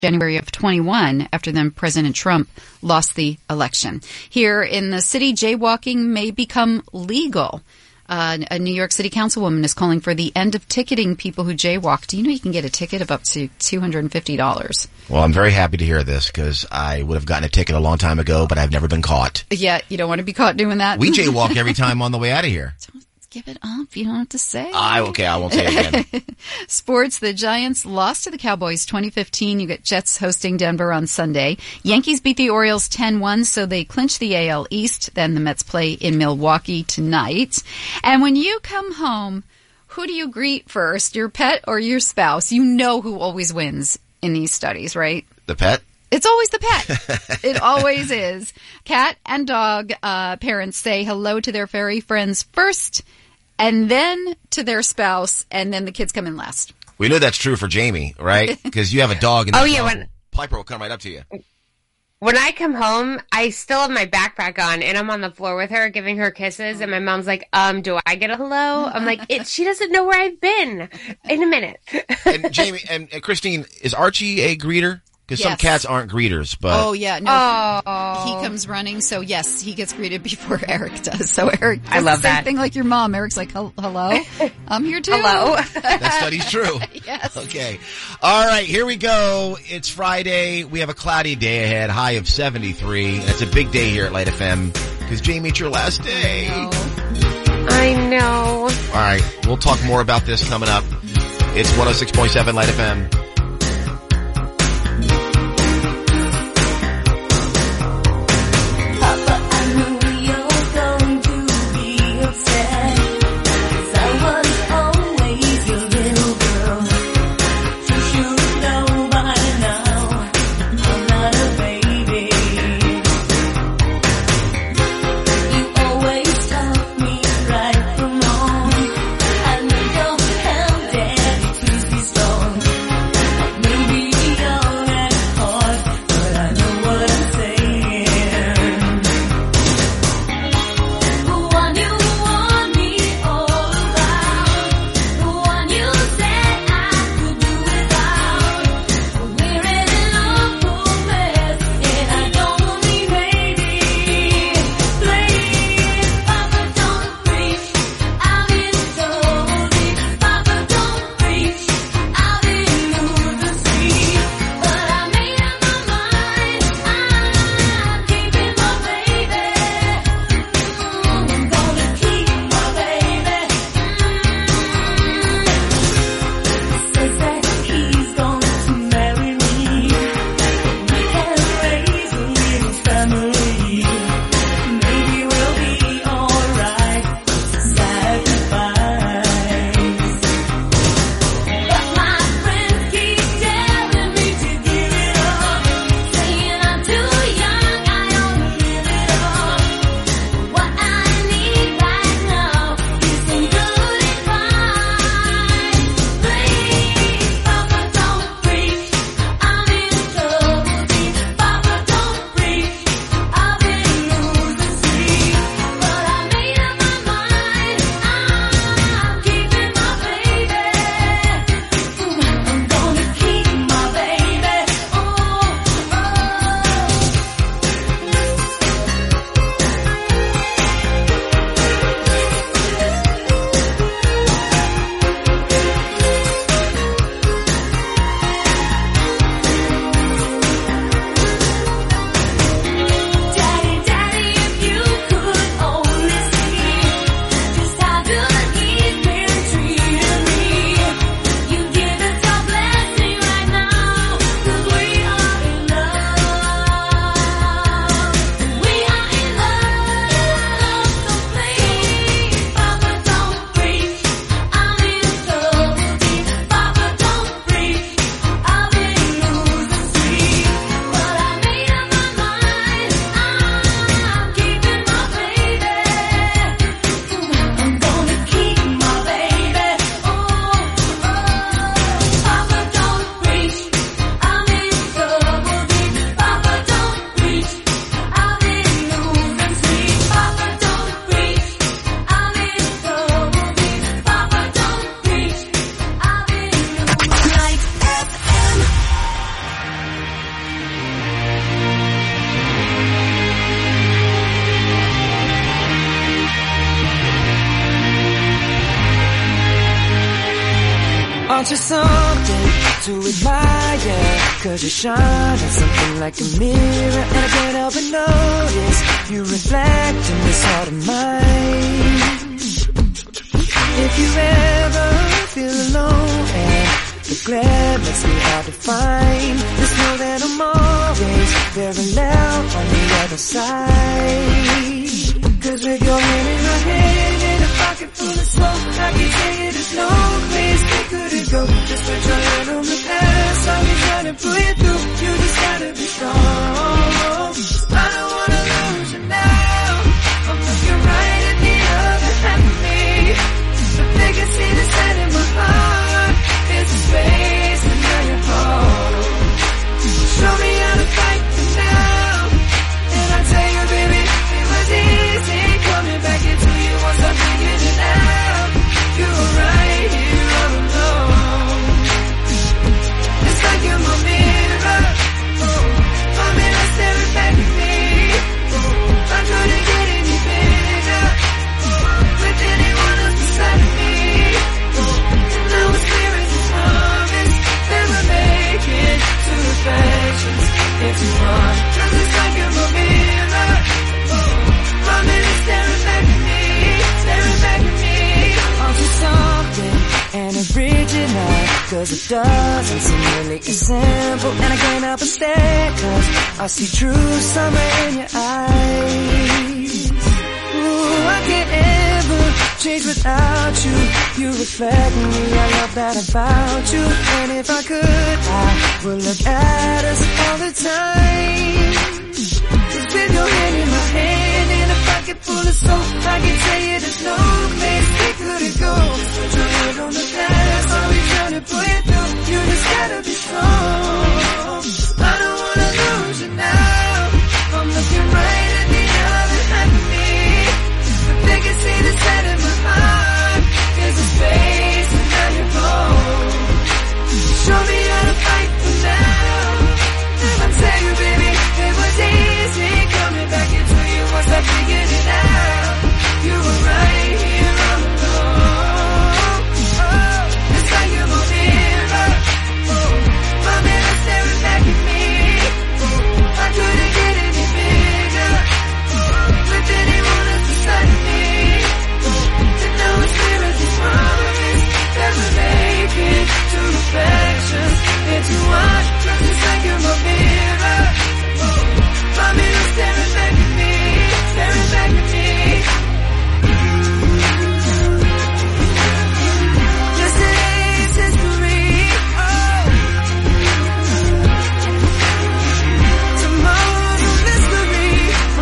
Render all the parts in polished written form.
January of 21, after then President Trump lost the election. Here in the city, jaywalking may become legal. A New York City councilwoman is calling for the end of ticketing people who jaywalk. Do you know you can get a ticket of up to $250? Well, I'm very happy to hear this because I would have gotten a ticket a long time ago, but I've never been caught. Yeah, you don't want to be caught doing that. We jaywalk every time on the way out of here. Don't give it up. You don't have to say. Okay, I won't say it again. Sports, the Giants lost to the Cowboys 2015. You get Jets hosting Denver on Sunday. Yankees beat the Orioles 10-1, so they clinch the AL East. Then the Mets play in Milwaukee tonight. And when you come home, who do you greet first, your pet or your spouse? You know who always wins in these studies, right? The pet? It's always the pet. It always is. Cat and dog parents say hello to their furry friends first, and then to their spouse, and then the kids come in last. We know that's true for Jamie, right? Because you have a dog, and Piper will come right up to you. When I come home, I still have my backpack on, and I'm on the floor with her, giving her kisses, and my mom's like, do I get a hello? I'm like, she doesn't know where I've been. In a minute. And Jamie, and Christine, is Archie a greeter? Because some cats aren't greeters, but... Oh, yeah. No, he comes running, so yes, he gets greeted before Eric does. So Eric does I love the same that. thing like your mom. Eric's like, hello? I'm here too. Hello. That study's true. Yes. Okay. All right, here we go. It's Friday. We have a cloudy day ahead, high of 73. It's a big day here at Light FM because, Jamie, it's your last day. I know. All right, we'll talk more about this coming up. It's 106.7 Light FM. Aren't you something to admire? 'Cause you shine at something like a mirror, and I can't help but notice you reflect in this heart of mine. If you ever feel alone and the glare makes me hard to find, just know that I'm always very loud on the other side. 'Cause with your hand in my hand and a pocket full of smoke, I can tell you there's no place we couldn't go. Just put your hand on the past, I'll be trying to pull you through. You just gotta be strong. I don't wanna lose you now. I'm looking right at the other half of me. But they can see the sand in my heart. It's a space and now you're home. Show me how to fight for now. And I tell you, baby, it was easy coming back into you once I figured it out. You were right here all alone. It's like you're my mirror. My mirror staring back at me. I couldn't get any bigger with anyone else beside me. And now it's clear as the promise that we're making two reflections into one. 'Cause it's like you're my mirror. My mirror staring back at me, staring back at me. Aren't you something and original? 'Cause it doesn't seem really as simple, and I can't help but stare, 'cause I see true summer in your eyes. Ooh, I can't ever change without you. You reflect me, I love that about you. And if I could, I would look at us all the time. 'Cause with your hand in my hand and a pocket full of soap, I can tell you there's no place we couldn't go. Put your hand on the past, I'll be trying to pull you through. You just gotta be strong. I don't wanna lose you now. I'm looking right at the other half of me. But they can see the sand in my heart. There's a space and now you're home. Show me how to fight for now. I tell you, baby, it was easy coming back into you once I figured it out. You were right here all alone. It's like you're my mirror. My mirror staring back at me. I couldn't get any bigger with anyone else beside me. And now it's clear as this promise that we're making two reflections into one. 'Cause it's like you're my mirror. My mirror staring back at me, staring back at me. Yesterday's history. Tomorrow's a mystery.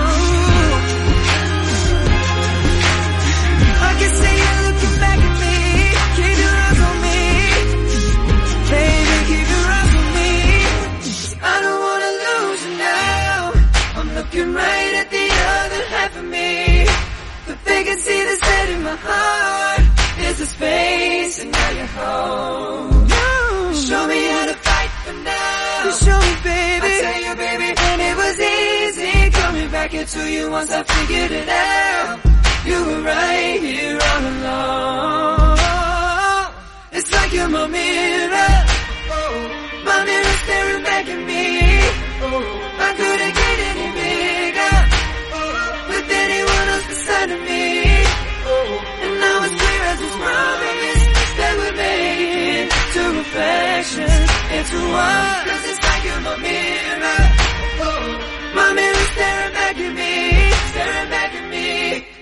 I can see you looking back at me. Keep your eyes on me. Baby, keep your eyes on me. I don't wanna lose you now. I'm looking right at the other half of me. But they can see the sand in my heart. There's a space and now you're home. Show me how to fight for now. You show me, baby. I tell you, baby, and it was easy coming back into you once I figured it out. You were right here all along. It's like you're my mirror. My mirror staring back at me. I couldn't get any bigger with anyone else beside of me. And now it's clear as this promise that we're making two reflections into one. 'Cause it's like you're my mirror. My mirror staring back at me, staring back at me.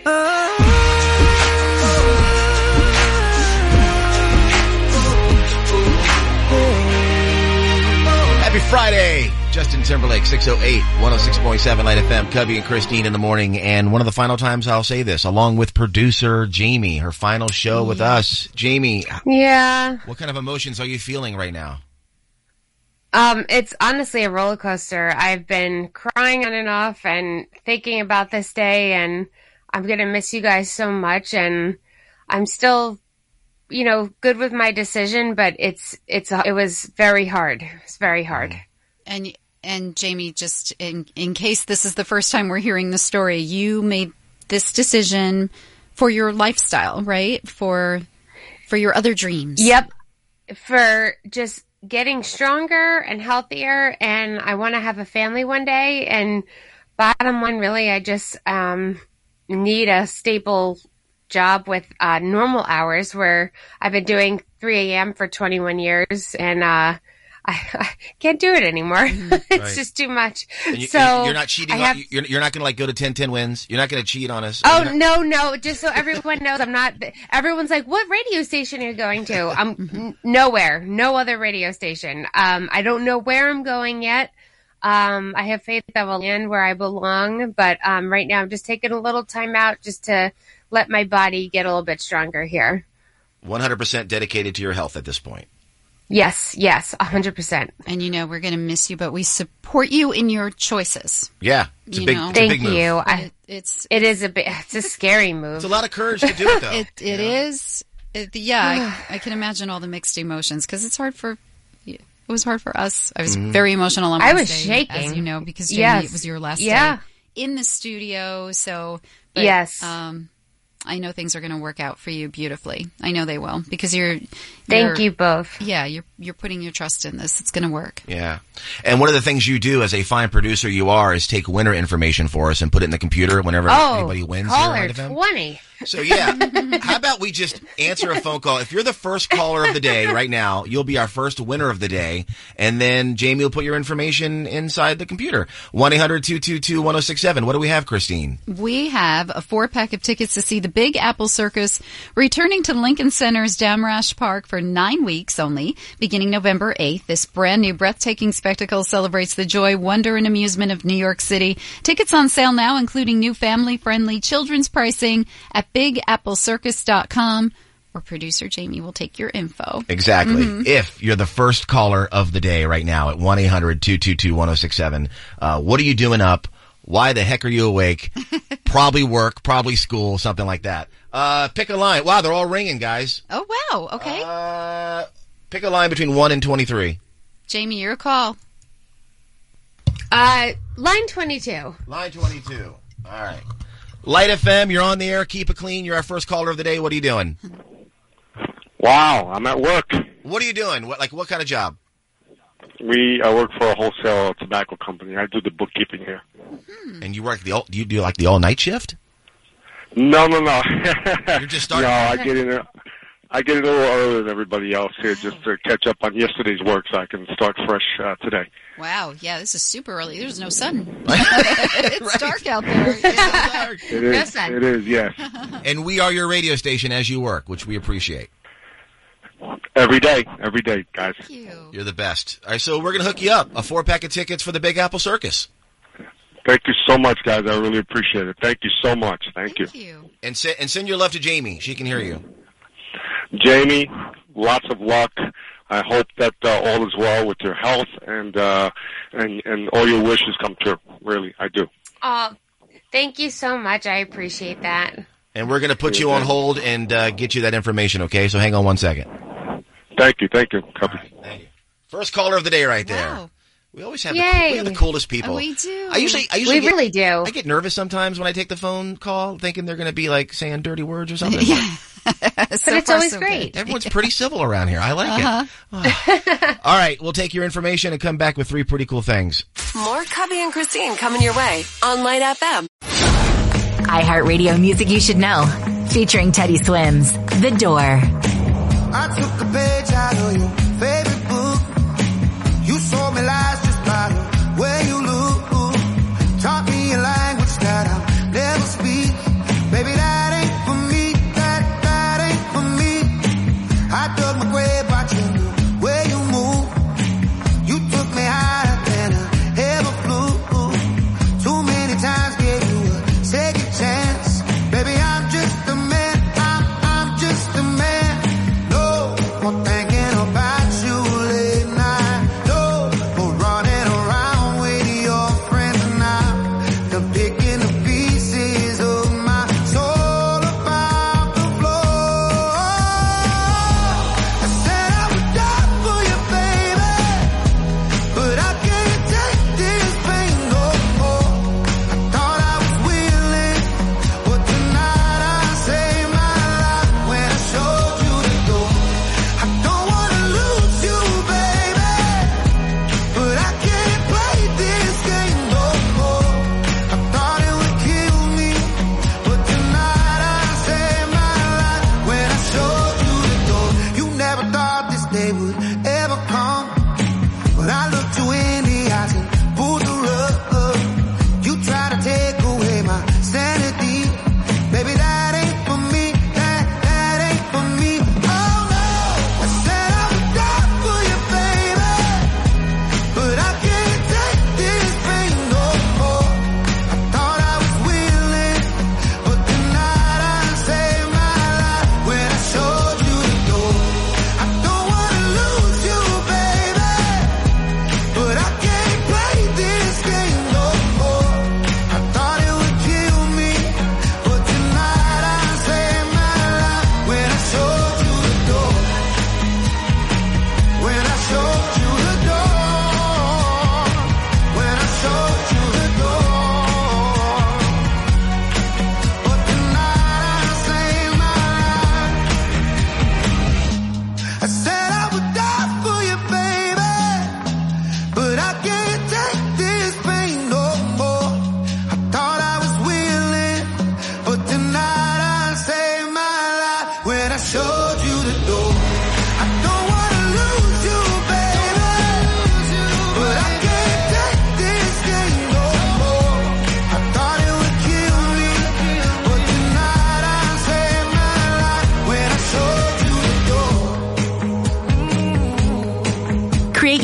Happy Friday. Justin Timberlake, 608, 106.7 Light FM, Cubby and Christine in the morning. And one of the final times I'll say this, along with producer Jamie, her final show with us. Jamie. Yeah. What kind of emotions are you feeling right now? It's honestly a roller coaster. I've been crying on and off and thinking about this day, and I'm going to miss you guys so much. And I'm still, good with my decision, but it was very hard. It's very hard. And Jamie, just in case this is the first time we're hearing the story, you made this decision for your lifestyle, right? For your other dreams. Yep. for just getting stronger and healthier, and I want to have a family one day. And bottom line, really, I just need a stable job with normal hours, where I've been doing 3 a.m. for 21 years, and I can't do it anymore. It's Right. just too much. And So you're not cheating. You're not going to like go to 10-10 wins. You're not going to cheat on us. Oh, You're not- no. Just so everyone knows, I'm not. Everyone's like, what radio station are you going to? I'm nowhere. No other radio station. I don't know where I'm going yet. I have faith that I will land where I belong. But right now, I'm just taking a little time out just to let my body get a little bit stronger here. 100% dedicated to your health at this point. Yes, 100%. And we're going to miss you, but we support you in your choices. Yeah. It's a You big, know. it's a big Thank move. you. It is It's a scary move. It's a lot of courage to do it, though. It is. I can imagine all the mixed emotions, because it was hard for us. I was very emotional on I Wednesday, was shaking. as you know, because Jamie, Yes. it was your last Yeah. day in the studio. So, but, Yes. I know things are going to work out for you beautifully. I know they will, because Thank you both. Yeah, you're putting your trust in this. It's going to work. Yeah. And one of the things you do as a fine producer you are is take winner information for us and put it in the computer whenever anybody wins. Caller here on FM. 20. So yeah, how about we just answer a phone call? If you're the first caller of the day right now, you'll be our first winner of the day. And then Jamie will put your information inside the computer. 1-800-222-1067. What do we have, Christine? We have a 4-pack of tickets to see the Big Apple Circus returning to Lincoln Center's Damrasch Park for 9 weeks only, beginning November 8th. This brand new breathtaking spectacle celebrates the joy, wonder, and amusement of New York City. Tickets on sale now, including new family-friendly children's pricing at BigAppleCircus.com, or producer Jamie will take your info. Exactly. If you're the first caller of the day right now at 1-800-222-1067, what are you doing up? Why the heck are you awake? Probably work, probably school, something like that. Pick a line. Wow, they're all ringing, guys. Oh, wow. Okay. Pick a line between 1 and 23. Jamie, your call. Line 22. Line 22. All right. Light FM, you're on the air. Keep it clean. You're our first caller of the day. What are you doing? Wow, I'm at work. What are you doing? What kind of job? I work for a wholesale tobacco company. I do the bookkeeping here. And you work you do like the all night shift? No. You're just starting. No, I get in a little earlier than everybody else here just to catch up on yesterday's work so I can start fresh today. Wow. Yeah, this is super early. There's no sun. It's dark out there. It is. sun. It is, yes. And we are your radio station as you work, which we appreciate. Every day, guys. Thank you. You're the best. All right, so we're going to hook you up. A 4-pack of tickets for the Big Apple Circus. Thank you so much, guys. I really appreciate it. Thank you so much. Thank you. And send your love to Jamie. She can hear you. Jamie, lots of luck. I hope that all is well with your health and all your wishes come true. Really, I do. Oh, thank you so much. I appreciate that. And we're going to put you on hold and get you that information, okay? So hang on 1 second. Thank you. Copy. Thank you. First caller of the day right there. Wow. We always have Yay. we have the coolest people. We do. I usually We really do. I get nervous sometimes when I take the phone call thinking they're going to be like saying dirty words or something. Yeah. But it's always great. Everyone's pretty civil around here. I like it. Oh. All right, we'll take your information and come back with 3 pretty cool things. More Cubby and Christine coming your way on Light FM. iHeartRadio music you should know. Featuring Teddy Swims, The Door. I took a page out of your favorite book. You sold me lies just by the way you look. Taught me a language that I'll never speak. Baby, that ain't for me. That ain't for me. I dug my grave watching the way you move. You took me higher than I ever flew. Too many times gave you a second chance. Baby, I'm just a man. I'm just a man. No more thinking about you.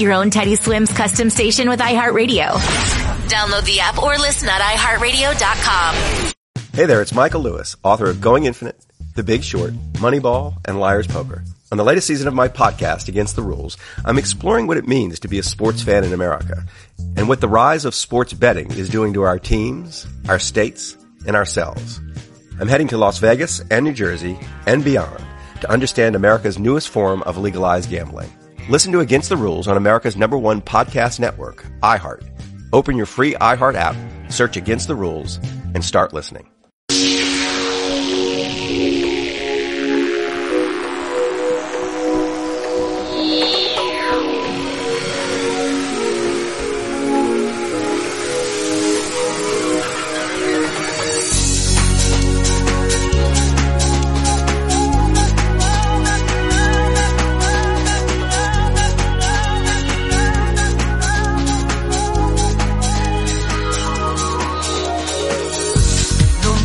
your own Teddy Swims custom station with iHeartRadio. Download the app or listen at iHeartRadio.com. Hey there, it's Michael Lewis, author of Going Infinite, The Big Short, Moneyball, and Liar's Poker. On the latest season of my podcast, Against the Rules, I'm exploring what it means to be a sports fan in America and what the rise of sports betting is doing to our teams, our states, and ourselves. I'm heading to Las Vegas and New Jersey and beyond to understand America's newest form of legalized gambling. Listen to Against the Rules on America's #1 podcast network, iHeart. Open your free iHeart app, search Against the Rules, and start listening. No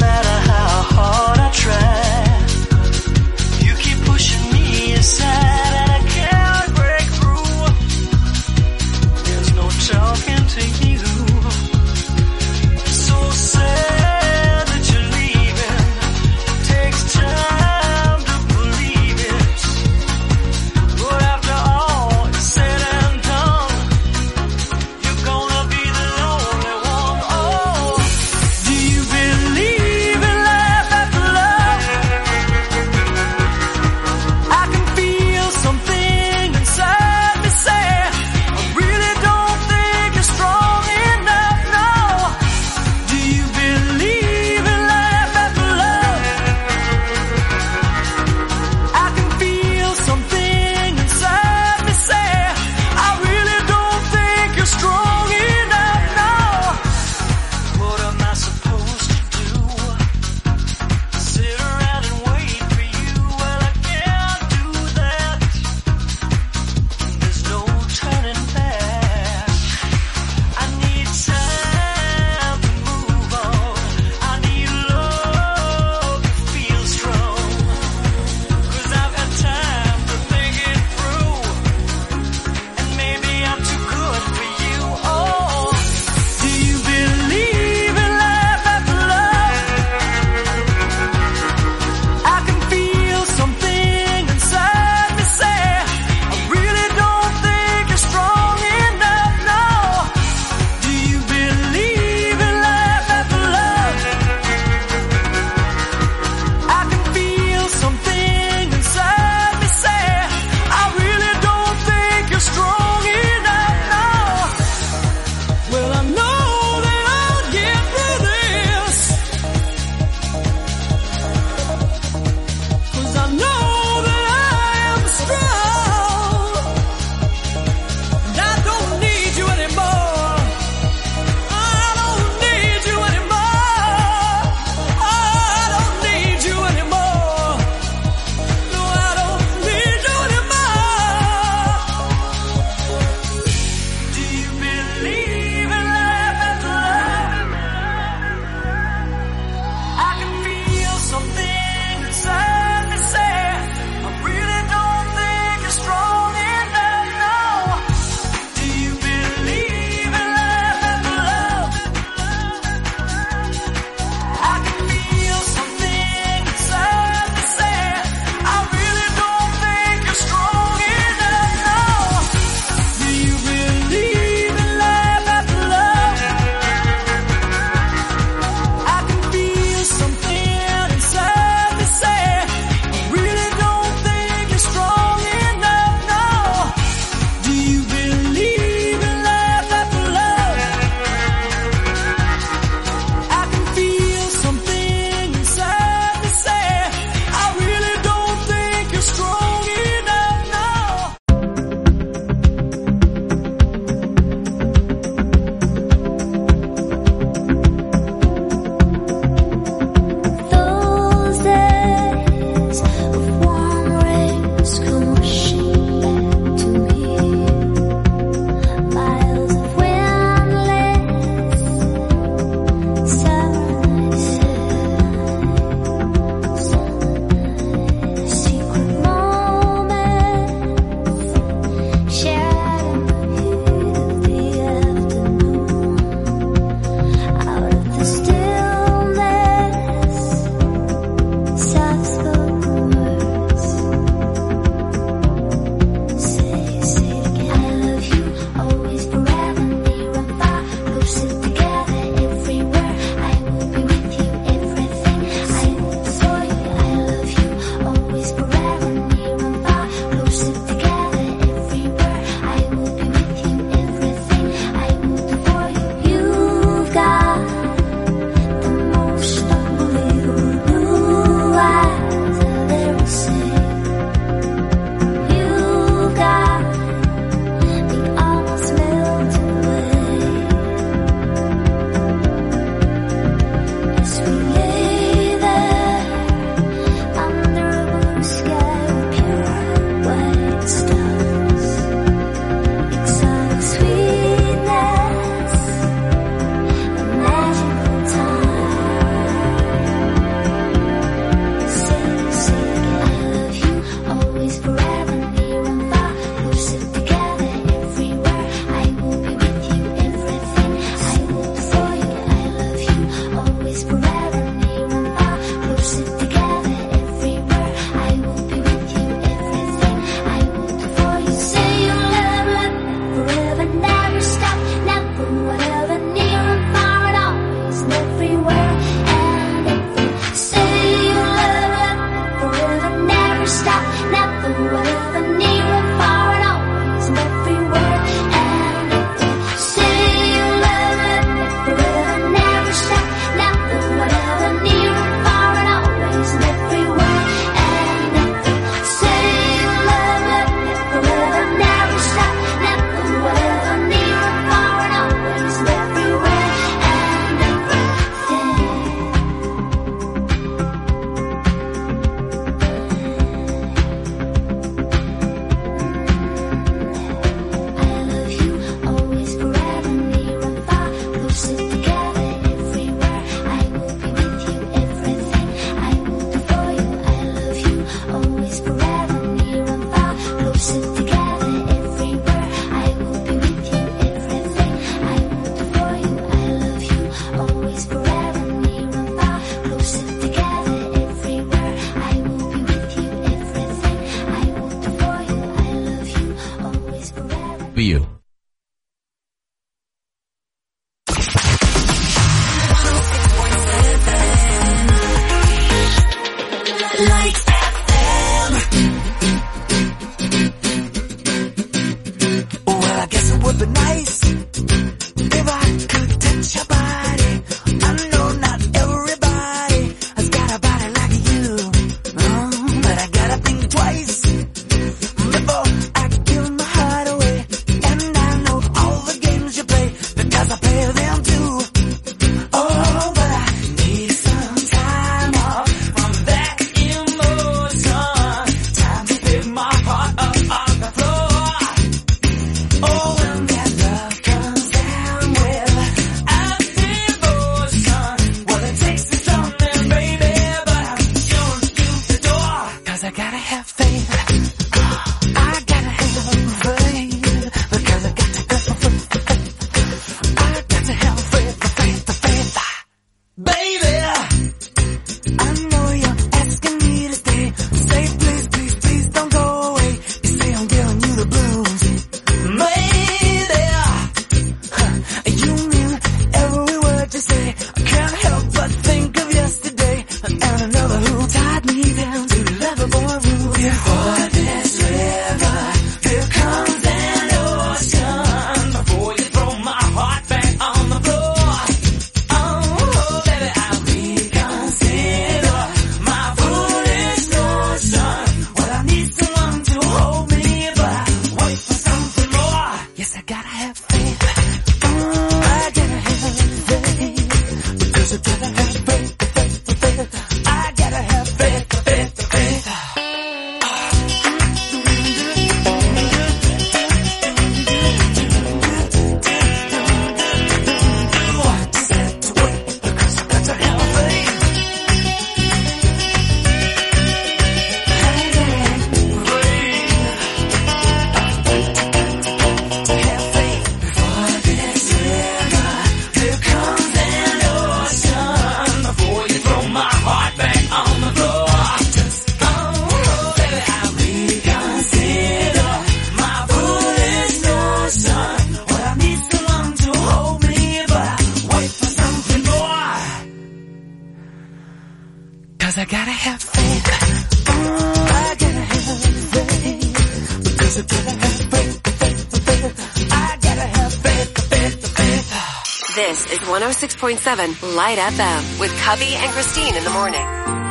This is 106.7 Light FM with Cubby and Christine in the morning.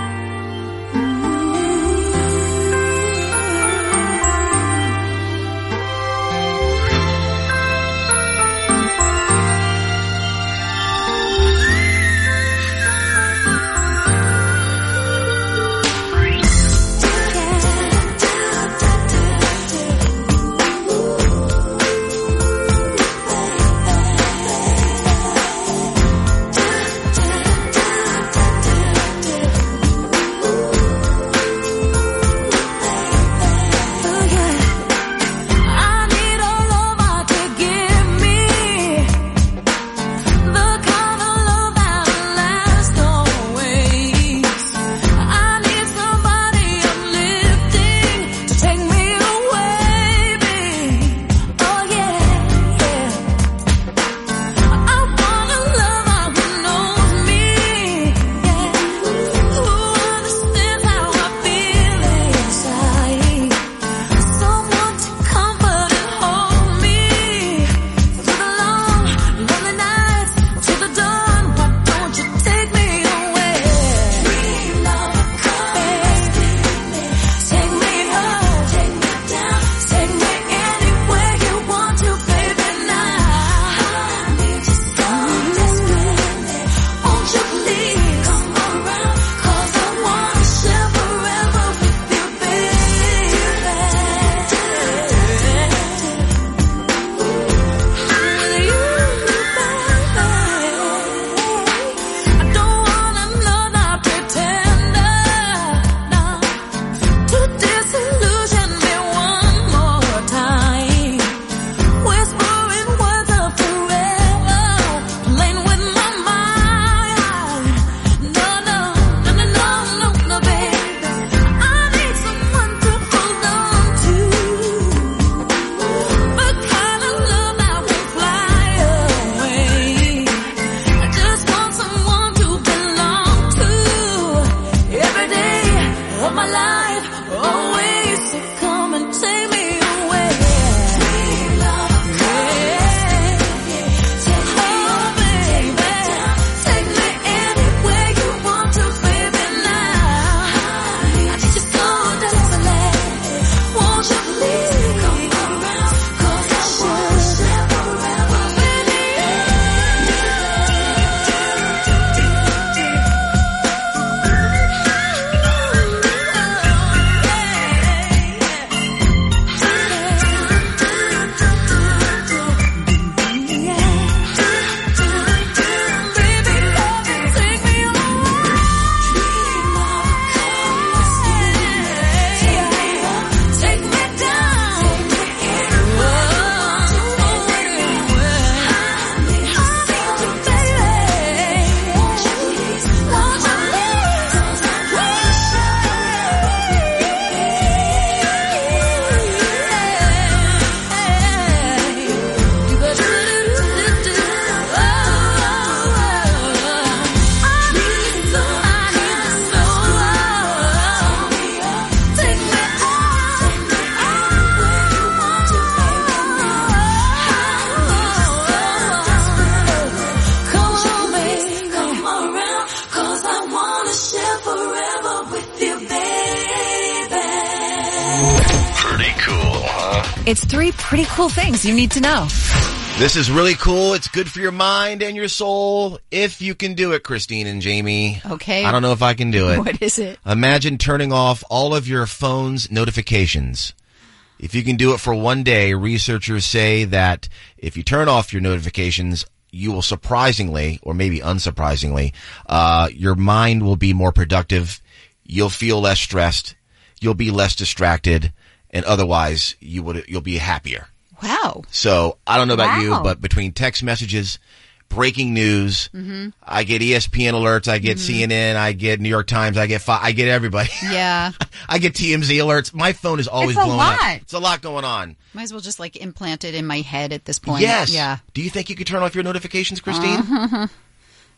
It's 3 pretty cool things you need to know. This is really cool. It's good for your mind and your soul if you can do it, Christine and Jamie. Okay. I don't know if I can do it. What is it? Imagine turning off all of your phone's notifications. If you can do it for one day, researchers say that if you turn off your notifications, you will surprisingly, or maybe unsurprisingly, your mind will be more productive. You'll feel less stressed. You'll be less distracted. And otherwise, you'll be happier. Wow. So, I don't know about you, but between text messages, breaking news, I get ESPN alerts, I get CNN, I get New York Times, I get everybody. Yeah. I get TMZ alerts. My phone is always blowing up. It's a lot going on. Might as well just implant it in my head at this point. Yes. Yeah. Do you think you could turn off your notifications, Christine?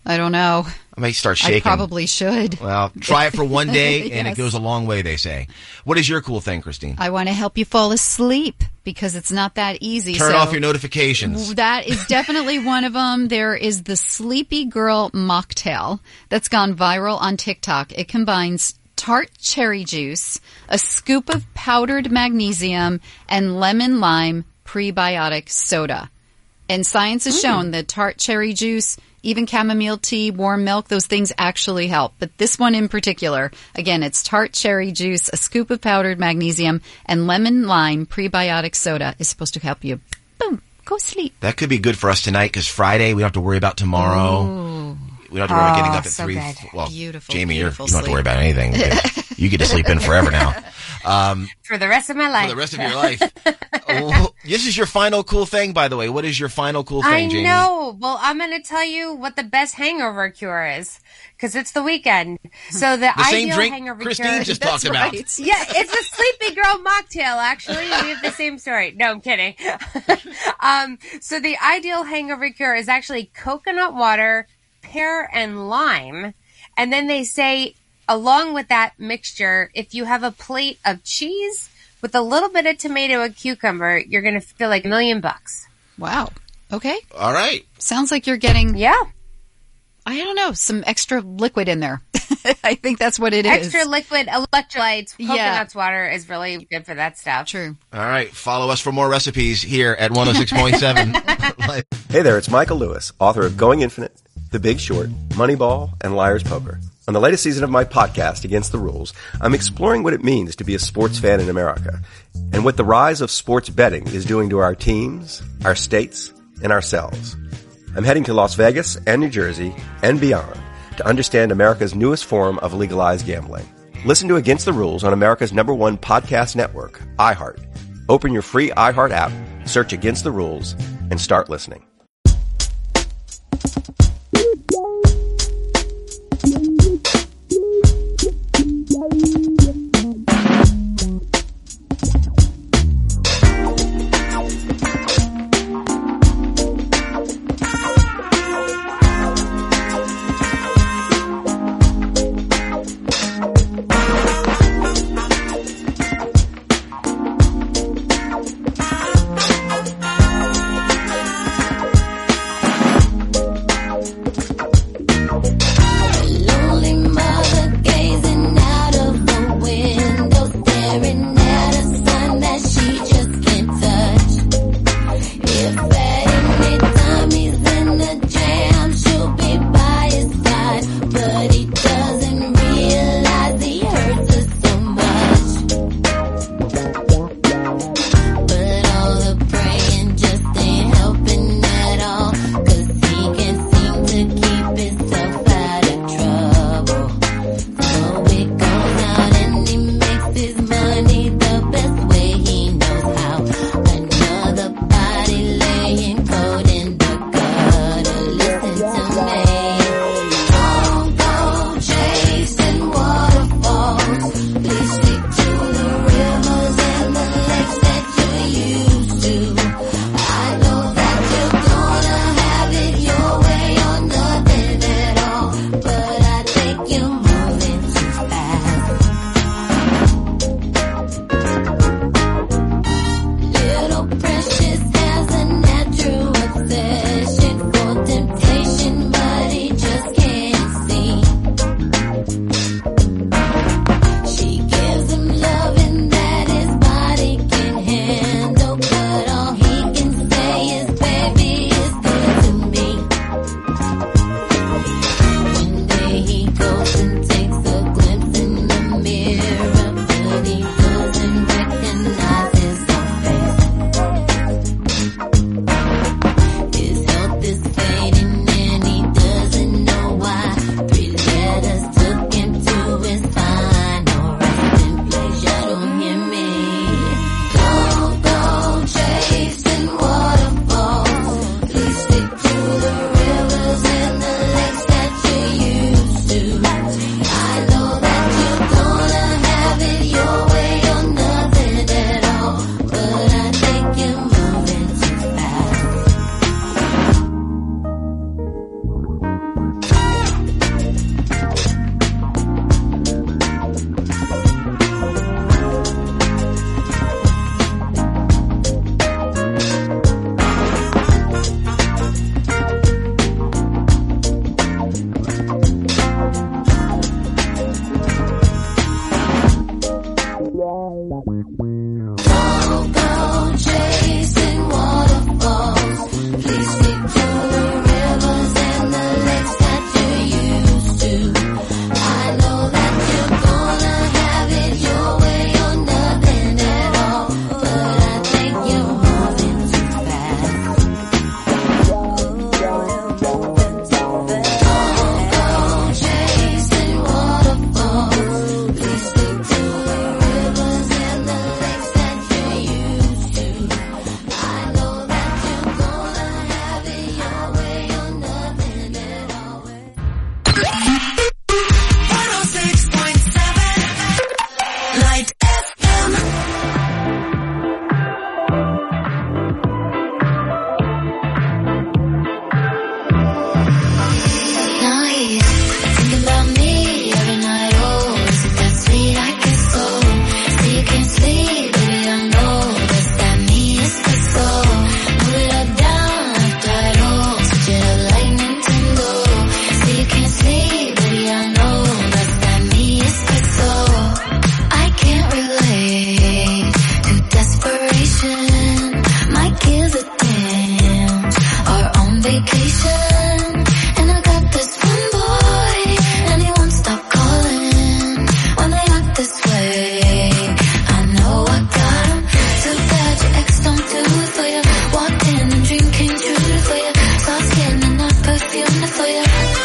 I don't know. I may start shaking. I probably should. Well, try it for one day, and Yes. it goes a long way, they say. What is your cool thing, Christine? I want to help you fall asleep because it's not that easy. Turn off your notifications. That is definitely one of them. There is the Sleepy Girl mocktail that's gone viral on TikTok. It combines tart cherry juice, a scoop of powdered magnesium, and lemon lime prebiotic soda. And science has shown that tart cherry juice, even chamomile tea, warm milk, those things actually help. But this one in particular, again, it's tart cherry juice, a scoop of powdered magnesium, and lemon lime prebiotic soda is supposed to help you. Boom, go sleep. That could be good for us tonight because Friday we don't have to worry about tomorrow. Ooh. We don't have to worry about getting up at so 3. good. Well, Beautiful, Jamie, beautiful you don't have to worry sleep. about anything. because you get to sleep in forever now. For the rest of my life. For the rest of your life. Oh, this is your final cool thing, by the way. What is your final cool thing, Jamie? I know. Well, I'm going to tell you what the best hangover cure is because it's the weekend. So the same ideal drink hangover Christine cure. just talked about. Yeah, it's a Sleepy Girl mocktail, actually. We have the same story. No, I'm kidding. So the ideal hangover cure is actually coconut water, pear, and lime. And then they say, along with that mixture, if you have a plate of cheese with a little bit of tomato and cucumber, you're going to feel like $1 million. Wow. Okay. All right. Sounds like you're getting, Yeah. I don't know, some extra liquid in there. I think that's what it is. Extra liquid electrolytes, Yeah. coconuts water is really good for that stuff. True. All right. Follow us for more recipes here at 106.7. Hey there, it's Michael Lewis, author of Going Infinite, The Big Short, Moneyball, and Liar's Poker. On the latest season of my podcast, Against the Rules, I'm exploring what it means to be a sports fan in America and what the rise of sports betting is doing to our teams, our states, and ourselves. I'm heading to Las Vegas and New Jersey and beyond to understand America's newest form of legalized gambling. Listen to Against the Rules on America's #1 podcast network, iHeart. Open your free iHeart app, search Against the Rules, and start listening. perfume for you.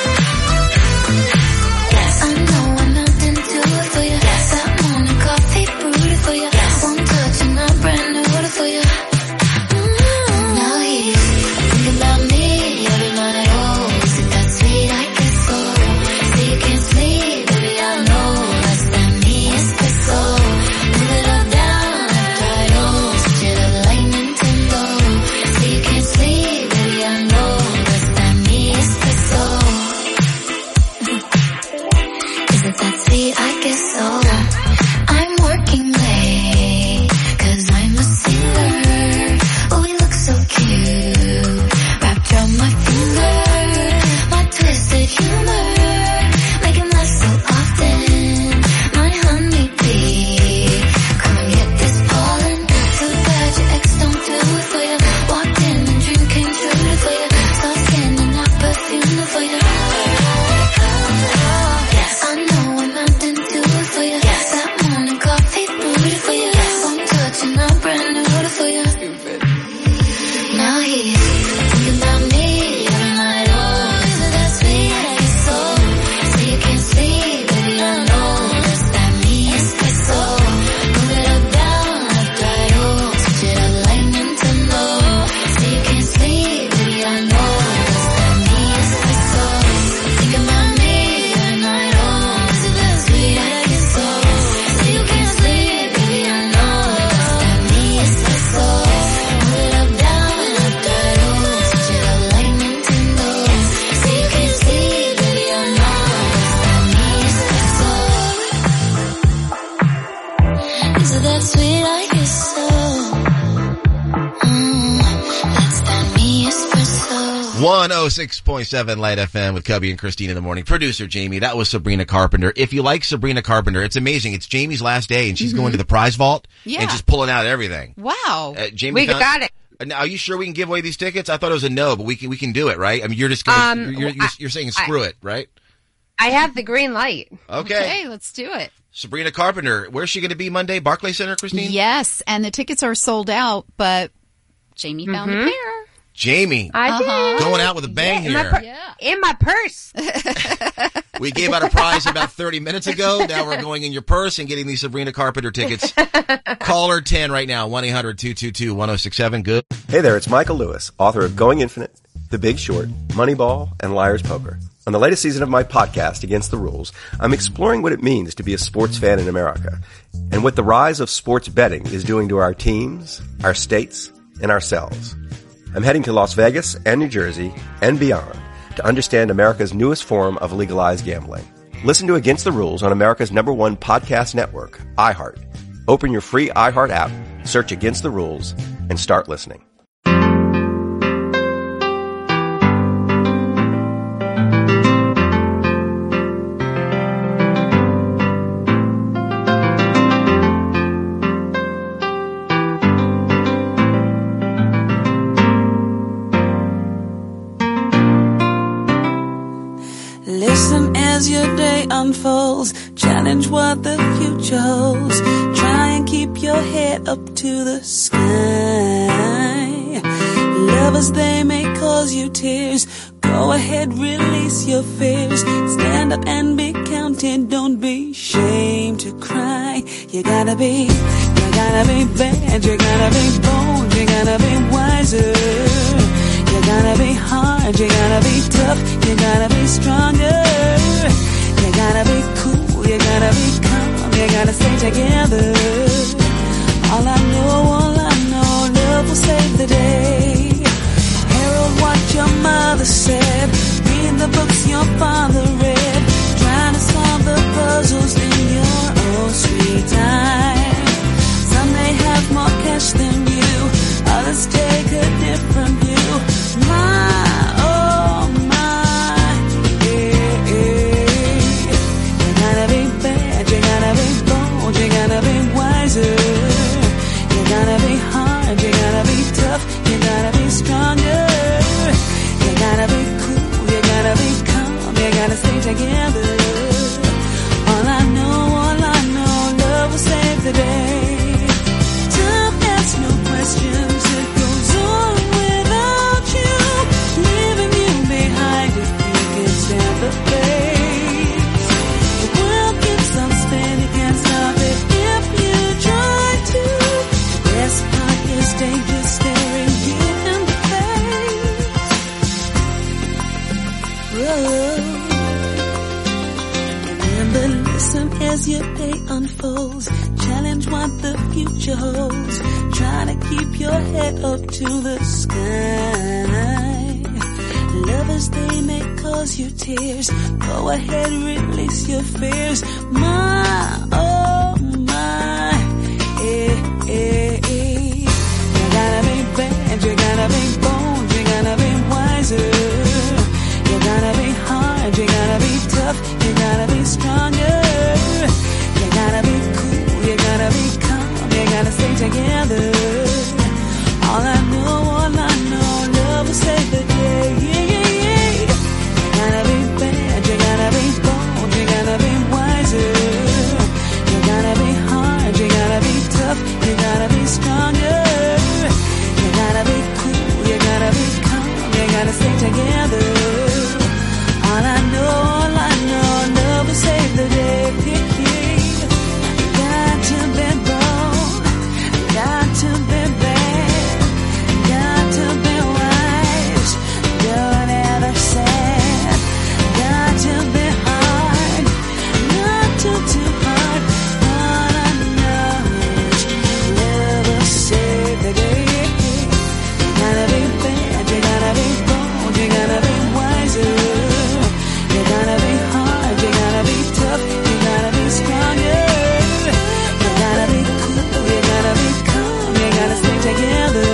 Yes, I know I'm melting too for you. Yes, that morning coffee brewed for you. Yes, one touch and I'm brand new for you. Now he's thinking about me every night. Oh, is it that sweet? I guess so. See you can't sleep, baby, I know. Less than me is the soul. Move it up down, left, right, oh. Switch it up like Nintendo. See you can't sleep, baby, I know. Less than me is the soul. Is it that sweet? I guess so. I'm working late, 'cause I'm a singer. Oh, we look so cute, wrapped around my finger. My twisted humor, make him laugh so often. My honeybee, come and get this pollen. Too bad your ex don't do it for you. Walked in and dream came true for you. Soft skin and not perfume for you. Yes, I know I'm melting too for you. Yes, that morning coffee brewed for you. Yes, one touch and I'm brand new for you. Now he's thinking about me every night. Oh, is it that sweet? I guess so. So you can't sleep, baby, I know. Less than me is the soul. Move it up, down, left, right, oh. Switch it up like Nintendo. So you can't sleep, baby, I know. Less than me is the soul. Thinking about me every night. Oh, is it that sweet? I guess so. So you can't sleep, baby, I know. Less than me is the soul. Move it up, down, left, right, oh. Switch it up like Nintendo. So you can't sleep, baby, I know. Less than me is the soul. Is it that sweet? I guess so. Less than me is for so. 106.7 Light FM with Cubby and Christine in the morning. Producer Jamie, that was Sabrina Carpenter. If you like Sabrina Carpenter, it's amazing. It's Jamie's last day and she's going to the prize vault Yeah. and just pulling out everything. Wow. Jamie, We got it. Now, are you sure we can give away these tickets? I thought it was a no, but we can do it, right? I mean, you're just gonna, you're saying screw it, right? I have the green light. Okay. Let's do it. Sabrina Carpenter, where's she going to be Monday? Barclays Center, Christine? Yes, and the tickets are sold out, but Jamie found a pair. Jamie, I did. going out with a bang in here. In my purse. We gave out a prize about 30 minutes ago. Now we're going in your purse and getting these Sabrina Carpenter tickets. Caller 10 right now, 1-800-222-1067. Good. Hey there, it's Michael Lewis, author of Going Infinite, The Big Short, Moneyball, and Liar's Poker. On the latest season of my podcast, Against the Rules, I'm exploring what it means to be a sports fan in America and what the rise of sports betting is doing to our teams, our states, and ourselves. I'm heading to Las Vegas and New Jersey and beyond to understand America's newest form of legalized gambling. Listen to Against the Rules on America's #1 podcast network, iHeart. Open your free iHeart app, search Against the Rules, and start listening. Listen as your day unfolds. Challenge what the future holds. Try and keep your head up to the sky. Lovers, they may cause you tears. Go ahead, release your fears. Stand up and be counted. Don't be ashamed to cry. You gotta be bad. You gotta be bold. You gotta be wiser. You gotta be hard, you gotta be tough, you gotta be stronger. You gotta be cool, you gotta be calm, you gotta stay together. All I know, love will save the day. Herald what your mother said, read the books your father read, trying to solve the puzzles in your own sweet time. Some may have more cash than you, others take a different view. My, oh my, yeah, yeah. You gotta be bad, you gotta be bold, you gotta be wiser. You gotta be hard, you gotta be tough, you gotta be stronger. You gotta be cool, you gotta be calm, you gotta stay together. All I know, love will save the day. Time asks no questions, it goes on without you, leaving you behind. Remember, listen as your day unfolds. Challenge what the future holds. Try to keep your head up to the sky. Lovers, they may cause you tears. Go ahead, release your fears. My, oh my, You gotta be bad, you gotta be bold, you gotta be wiser. You gotta be hard, you gotta be tough, you gotta be stronger. You gotta be cool, you gotta be calm, you gotta stay together. All I know, love will save the day. You gotta be bad, you gotta be bold, you gotta be wiser. You gotta be hard, you gotta be tough, you gotta be stronger. You gotta be cool, you gotta be calm, you gotta stay together. All I know, love will save the day. You got to be bold, got to be bad, got to be wise. Don't ever sad, got to be hard, not too hard. All I know is love will save the day. You gotta be bad, you gotta be bold, you gotta be wiser. You gotta be hard, you gotta be tough, you gotta be stronger. You gotta be cool, you gotta be calm, you gotta stay together.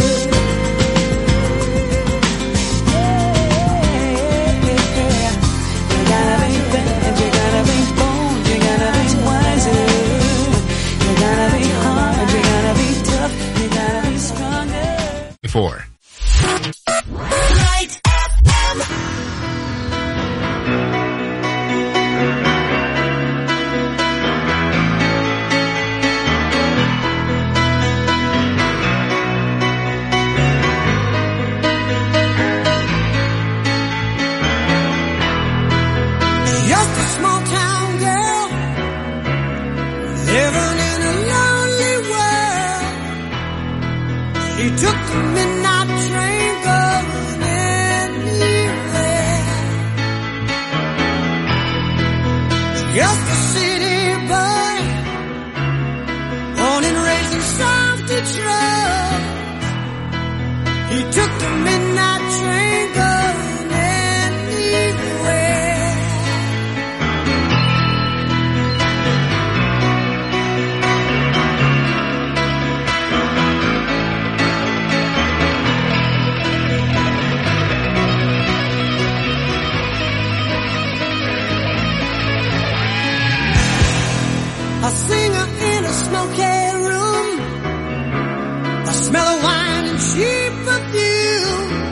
You gotta be bad, you gotta be bold, you gotta be wiser. You gotta be hard, you gotta be tough, you gotta be stronger. 4. Light FM. Just a small town girl living in a lonely world. She took the midnight train going anywhere. Just a city boy, born and raised in South Detroit. He took the midnight train going anywhere. A singer in a smoky room, a smell of wine and cheap perfume.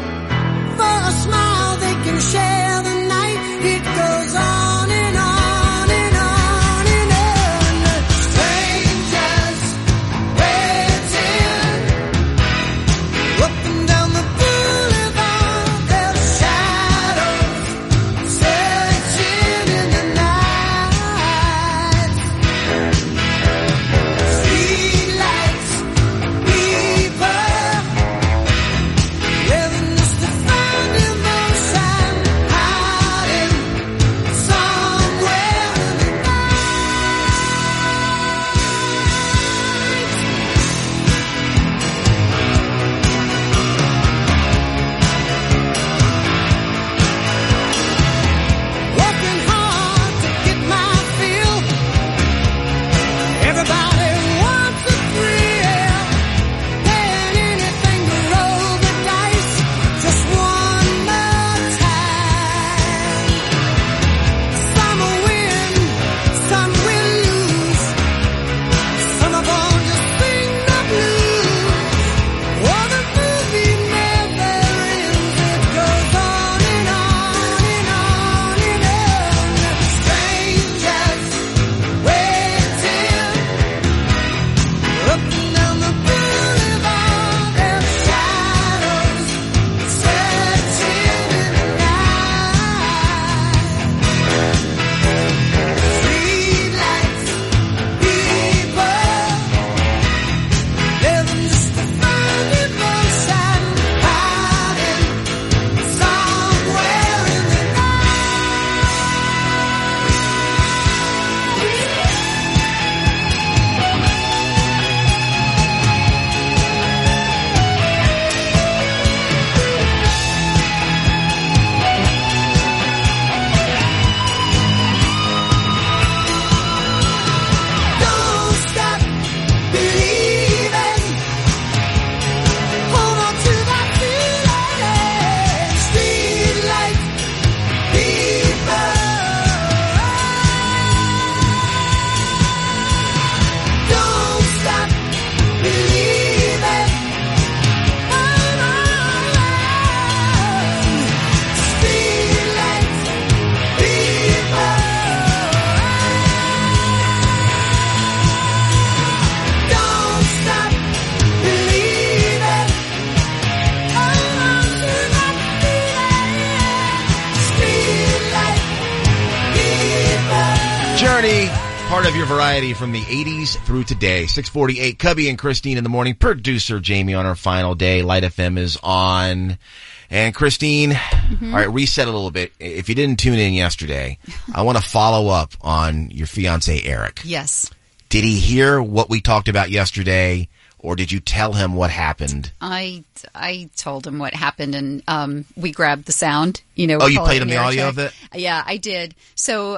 Journey, part of your variety from the 80s through today. 6:48, Cubby and Christine in the morning. Producer Jamie on her final day. Light FM is on. And Christine, all right, reset a little bit. If you didn't tune in yesterday, I want to follow up on your fiancé, Eric. Yes. Did he hear what we talked about yesterday, or did you tell him what happened? I told him what happened, and we grabbed the sound. Oh, you played him the audio of it? Yeah, I did. So,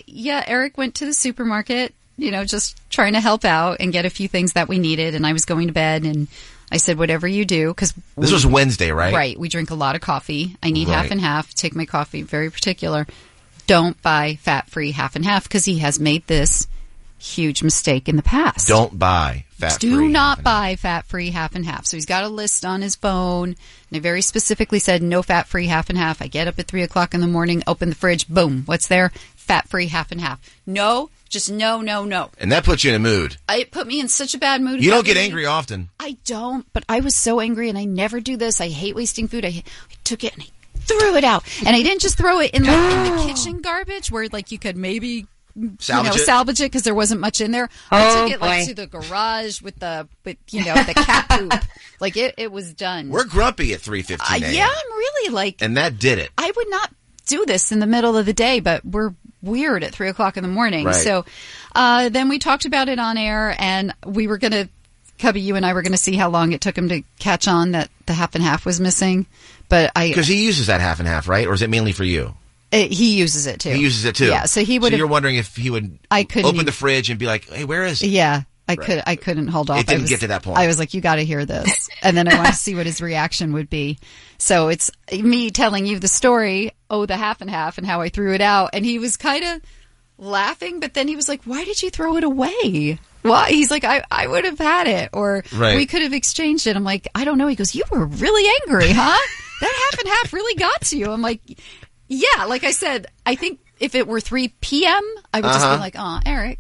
Eric went to the supermarket, just trying to help out and get a few things that we needed, and I was going to bed, and I said, whatever you do, because... This was Wednesday, right? Right. We drink a lot of coffee. I need half and half. Take my coffee, very particular. Don't buy fat-free half and half, because he has made this huge mistake in the past. Don't buy fat-free. Do not buy fat-free half and half. So he's got a list on his phone, and I very specifically said no fat-free half and half. I get up at 3 o'clock in the morning, open the fridge, boom, what's there? Fat-free half and half. No, just no. And that puts you in a mood. It put me in such a bad mood. You don't get angry often. I don't, but I was so angry, and I never do this. I hate wasting food. I took it and I threw it out. And I didn't just throw it in the kitchen garbage where you could maybe... salvage it because there wasn't much in there. I took it to the garage with the cat poop. It was done. We're grumpy at 3:15 a.m. Yeah, I'm really and that did it. I would not do this in the middle of the day, but we're weird at 3 o'clock in the morning. Right. So then we talked about it on air, and we were going to, Cubby, you and I were going to see how long it took him to catch on that the half and half was missing. But because he uses that half and half, right? Or is it mainly for you? He uses it too. He uses it too. Yeah, so he would. So you're wondering if he would open the fridge and be like, "Hey, where is he?" Yeah, I couldn't hold off. It didn't get to that point. I was like, "You got to hear this," and then I want to see what his reaction would be. So it's me telling you the story. The half and half, and how I threw it out, and he was kind of laughing, but then he was like, "Why did you throw it away?" Well, he's like, I would have had it, or we could have exchanged it. I'm like, I don't know. He goes, "You were really angry, huh? That half and half really got to you." I'm like. Yeah, like I said, I think if it were 3 p.m., I would just be like, "Oh, Eric,"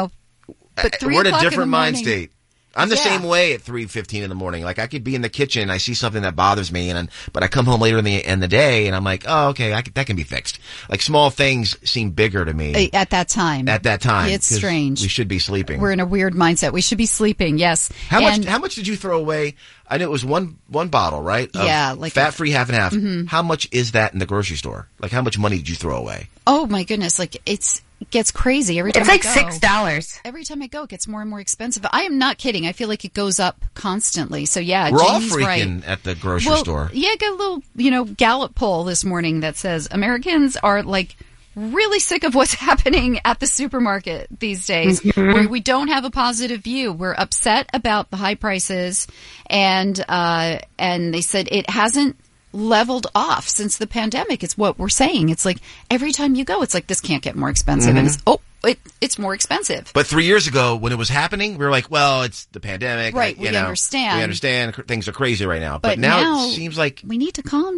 But 3 We're in a o'clock different in the mind morning, state. I'm the same way at 3:15 in the morning. Like I could be in the kitchen, I see something that bothers me, but I come home later in the day, and I'm like, "Oh, okay, that can be fixed." Like small things seem bigger to me at that time. It's strange. We should be sleeping. We're in a weird mindset. We should be sleeping. Yes. How much did you throw away? I know it was one bottle, right? Of fat-free half and half. Mm-hmm. How much is that in the grocery store? Like how much money did you throw away? Oh my goodness! It gets crazy every time. It's like $6. Every time I go, it gets more and more expensive. I am not kidding. I feel like it goes up constantly. So yeah, we're Jamie's all freaking at the grocery store. Yeah, I got a little Gallup poll this morning that says Americans are really sick of what's happening at the supermarket these days. Where we don't have a positive view. We're upset about the high prices, and they said it hasn't leveled off since the pandemic. It's what we're saying. It's like every time you go, it's like this can't get more expensive, and it's more expensive. But 3 years ago, when it was happening, we were like, "Well, it's the pandemic, right? We understand. We understand things are crazy right now." But now it seems like we need to calm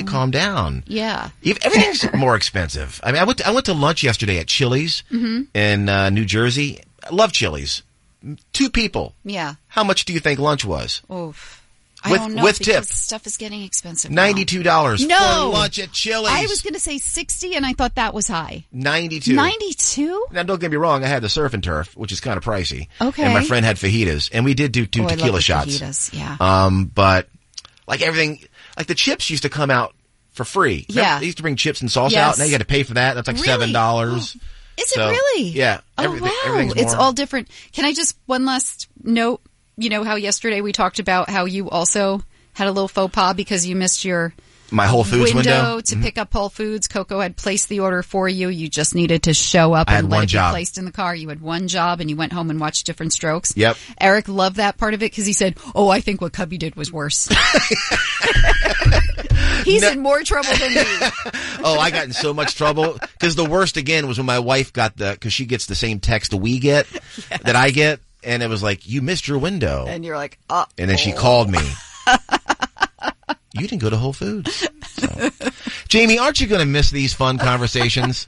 down. Yeah, everything's more expensive. I mean, I went to lunch yesterday at Chili's in New Jersey. I love Chili's. 2 people. Yeah. How much do you think lunch was? Oof. I don't know, with because tip. Stuff is getting expensive now. $92 for lunch at Chili's. I was going to say 60, and I thought that was high. 92. 92? Now, don't get me wrong. I had the surf and turf, which is kind of pricey. Okay. And my friend had fajitas, and we did do 2 tequila shots. Fajitas, yeah. But everything, the chips used to come out for free. Remember, yeah. They used to bring chips and salsa out. Now you had to pay for that. That's really? $7. Oh. Is it really? Yeah. Oh, wow. It's all different. Can I just, one last note, how yesterday we talked about how you also had a little faux pas because you missed my Whole Foods window to pick up Whole Foods. Coco had placed the order for you. You just needed to show up and let it be placed in the car. You had one job, and you went home and watched Different Strokes. Yep. Eric loved that part of it because he said, "Oh, I think what Cubby did was worse." He's in more trouble than me. Oh, I got in so much trouble because the worst again was when my wife got because she gets the same text we get that I get, and it was like, "You missed your window," and you're like, "Oh." And then she called me. You didn't go to Whole Foods. So. Jamie, aren't you going to miss these fun conversations?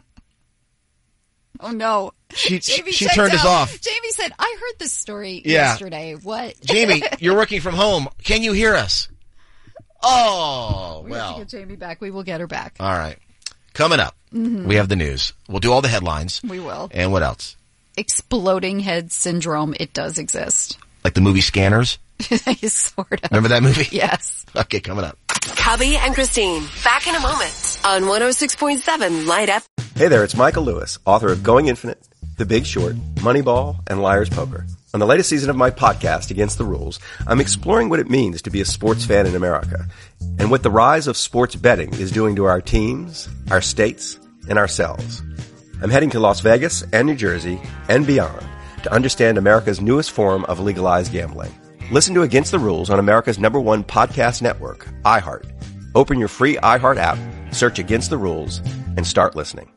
Oh, no. She turned us off. Jamie said, "I heard this story yesterday." What? Jamie, you're working from home. Can you hear us? Oh, we have to get Jamie back. We will get her back. All right. Coming up, we have the news. We'll do all the headlines. We will. And what else? Exploding head syndrome. It does exist. Like the movie Scanners? Sort of. Remember that movie? Yes. Okay, coming up. Cubby and Christine, back in a moment on 106.7 Light Up. Hey there, it's Michael Lewis, author of Going Infinite, The Big Short, Moneyball, and Liar's Poker. On the latest season of my podcast, Against the Rules, I'm exploring what it means to be a sports fan in America and what the rise of sports betting is doing to our teams, our states, and ourselves. I'm heading to Las Vegas and New Jersey and beyond to understand America's newest form of legalized gambling. Listen to Against the Rules on America's #1 podcast network, iHeart. Open your free iHeart app, search Against the Rules, and start listening.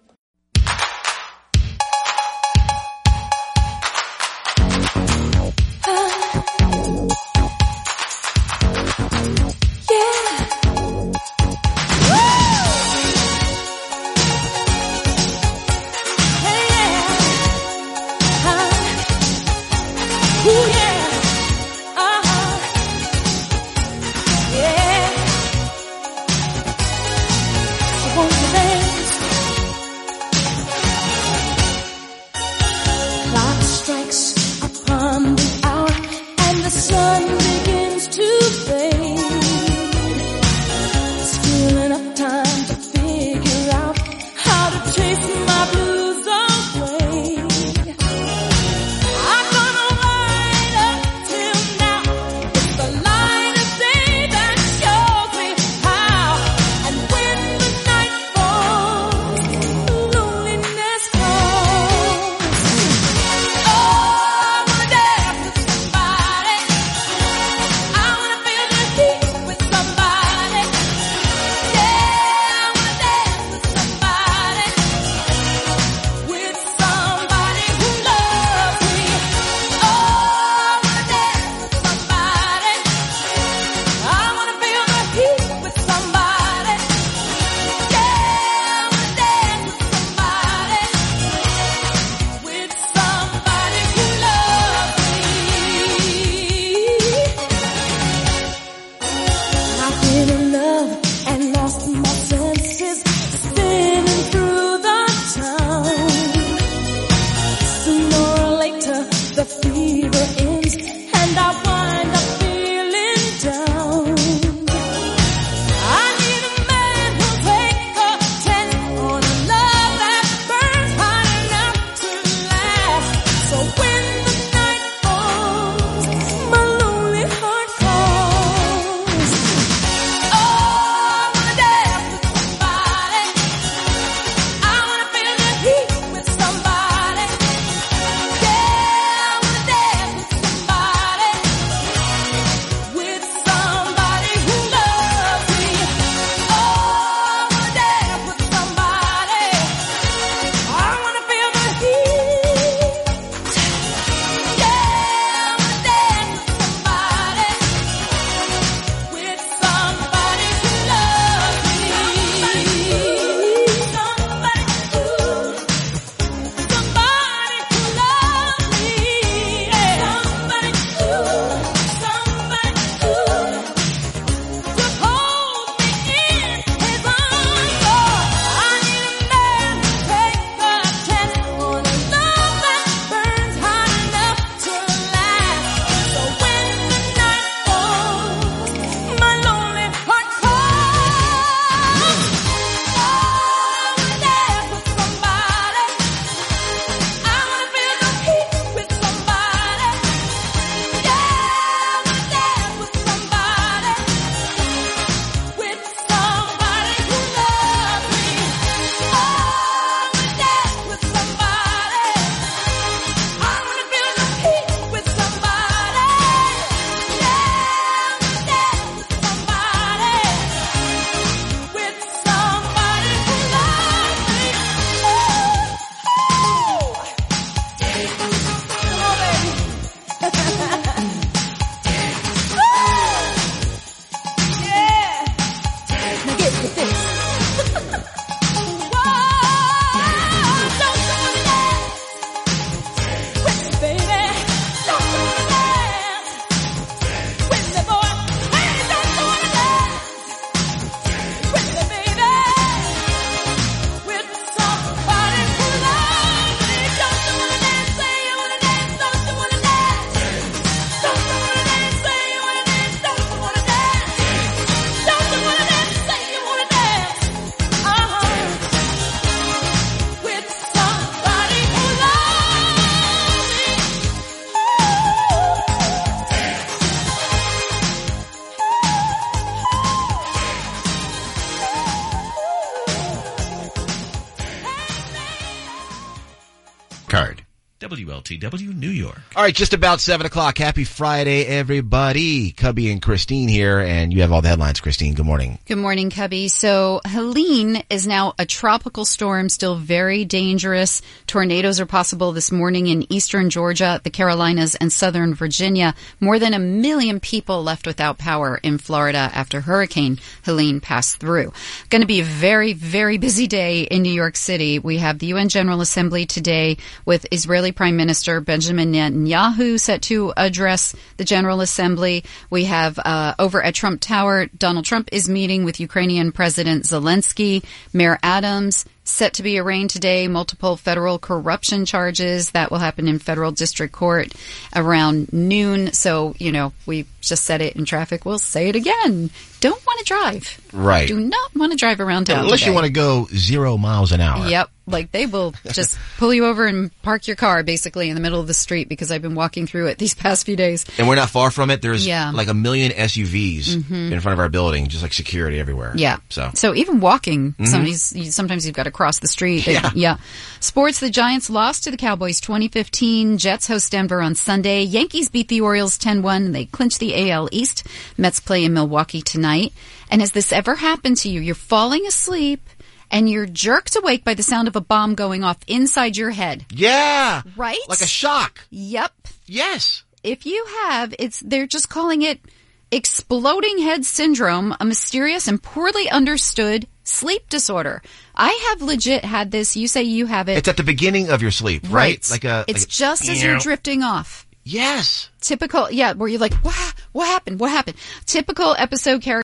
card. WLTW, New York. All right, just about 7 o'clock. Happy Friday, everybody. Cubby and Christine here, and you have all the headlines, Christine. Good morning. Good morning, Cubby. So Helene is now a tropical storm, still very dangerous. Tornadoes are possible this morning in eastern Georgia, the Carolinas, and southern Virginia. More than 1 million people left without power in Florida after Hurricane Helene passed through. Going to be a very, very busy day in New York City. We have the UN General Assembly today with Israeli Prime Minister Benjamin Netanyahu set to address the General Assembly. We have over at Trump Tower, Donald Trump is meeting with Ukrainian President Zelensky. Mayor Adams set to be arraigned today. Multiple federal corruption charges. That will happen in federal district court around noon. So, we just said it in traffic. We'll say it again. Don't want to drive. Right. Do not want to drive around town unless today. you want to go 0 miles an hour. Yep. Like they will just pull you over and park your car basically in the middle of the street because I've been walking through it these past few days. And we're not far from it. There's like 1 million SUVs Mm-hmm. in front of our building, just like security everywhere. Yeah. So even walking, sometimes you've got to cross the street. Yeah. Sports, the Giants lost to the Cowboys 2015. Jets host Denver on Sunday. Yankees beat the Orioles 10-1. They clinch the AL East. Mets play in Milwaukee tonight. And has this ever happened to you? You're falling asleep and you're jerked awake by the sound of a bomb going off inside your head. Yeah. Right? Like a shock. Yep. Yes. If you have, they're just calling it exploding head syndrome, a mysterious and poorly understood sleep disorder. I have legit had this. You say you have it. It's at the beginning of your sleep, right? It's just as you're drifting off. Yes. Typical, where you're like, what happened? What happened? Typical episode character.